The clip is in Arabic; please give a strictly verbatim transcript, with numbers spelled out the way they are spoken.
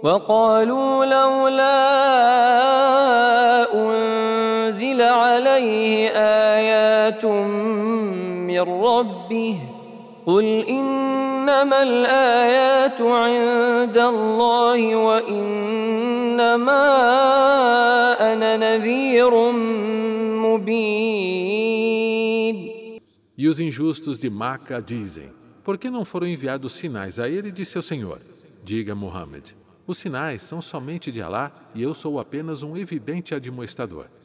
وقالوا لولا أنزل عليه آيات من ربه قل إنما الآيات عند الله وإنما أنا نذير مبين. E os injustos de Maca dizem: por que não foram enviados sinais a ele de seu Senhor? Diga, Muhammad, os sinais são somente de Alá e eu sou apenas um evidente admoestador.